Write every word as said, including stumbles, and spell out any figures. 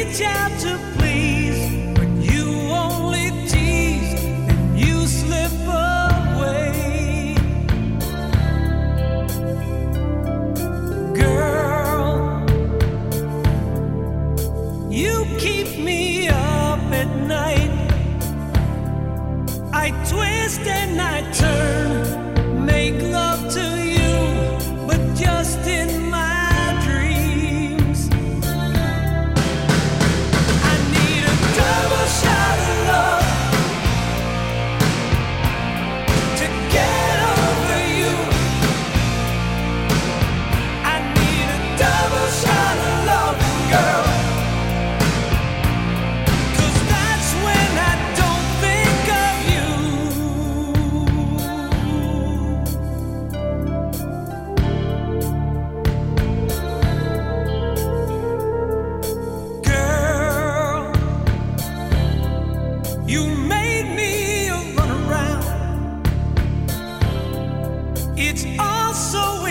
reach out to please, but you only tease and you slip away. Girl, you keep me up at night. I twist and I turn, make love to you, but just in my dreams. I need a double shot of love to get over you. I need a double shot of love, girl. You made me run around. It's all so